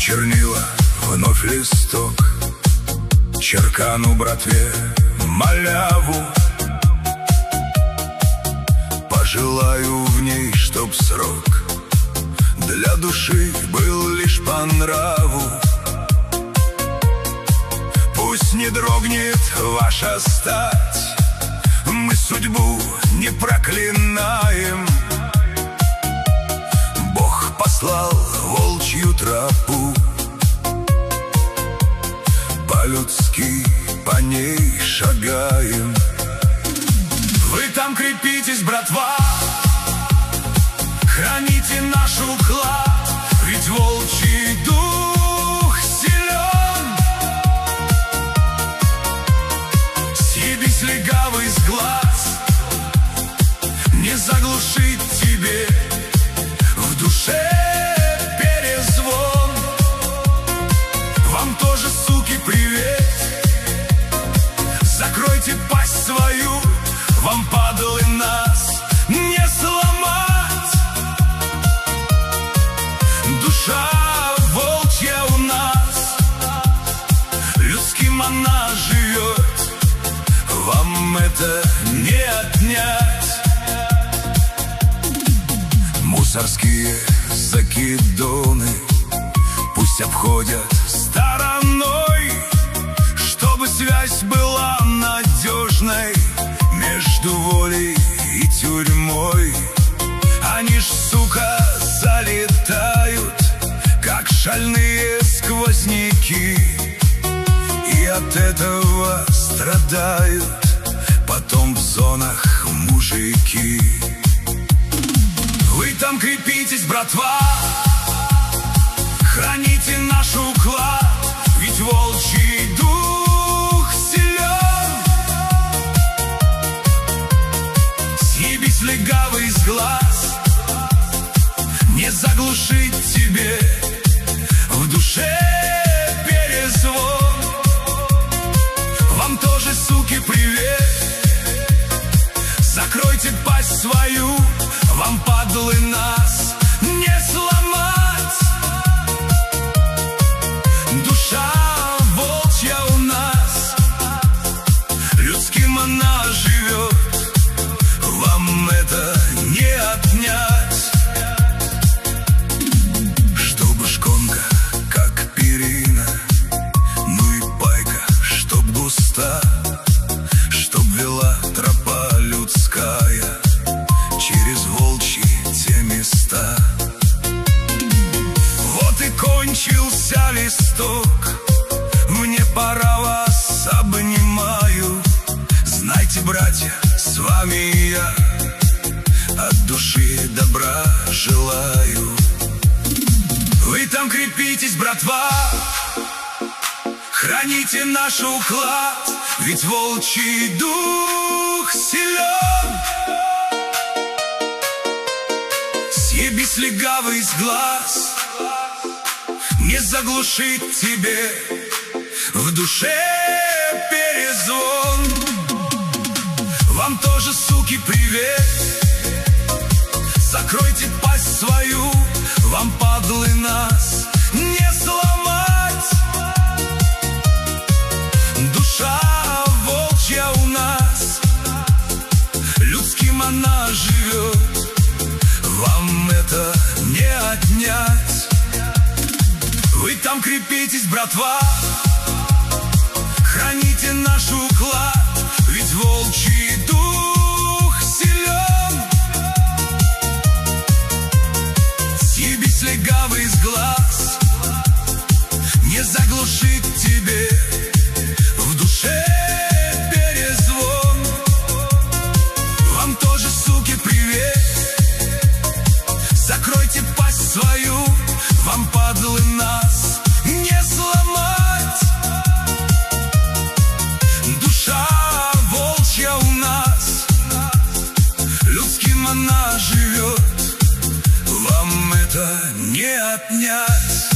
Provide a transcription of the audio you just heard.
чернила, вновь листок. Черкану братве маляву, пожелаю в ней, чтоб срок для души был лишь по нраву. Пусть не дрогнет ваша стать, мы судьбу не проклинаем. Бог послал волчью тропу, по-людски по ней шагаем. Вы там крепитесь, братва, храните наш уклад, ведь волчий дух силен. Съебись легавый с глаз, не заглушить тебе в душе перезвон. Вам тоже, суки, привет, закройте пасть свою, вам, падлы, нас не сломать. Душа волчья у нас, людским она живет, вам это не отнять. Мусорские закидоны пусть обходят стороной, чтобы связь была надежной между волей и тюрьмой. Они ж, сука, залетают, как шальные сквозняки, и от этого страдают потом в зонах мужики. Вы там крепитесь, братва, храните наш уклад, ведь волчий дух силен. Съебись легавый с глаз, не заглушить тебе в душе перезвон. Вам тоже, суки, привет, закройте пасть свою, вам, падлы, нас не сломать. Душа волчья у нас, людским она живет, вам это не отнять. Чтобы шконка, как перина, ну и пайка, чтоб густа, чтоб вела тропа людская через волчьи те места. Вот и кончился листок, мне пора, вас обнимаю. Знайте, братья, с вами я от души добра желаю. Вы там крепитесь, братва, храните наш уклад, ведь волчий дух силен. Съебись легавый с глаз, не заглушить тебе в душе перезвон. Вам тоже, суки, привет, закройте пасть свою, вам, падлы, нас не сломать. Душа волчья у нас, людским она живет, вам это не отнять. Вы там крепитесь, братва, храните наш уклад, ведь волчий дух силен. Съебись легавый с глаз, не заглушить тебе в душе перезвон. Вам тоже, суки, привет, закройте пасть свою, вам, падлы, нас не сломать. Душа волчья у нас, людским она живет, вам это не отнять.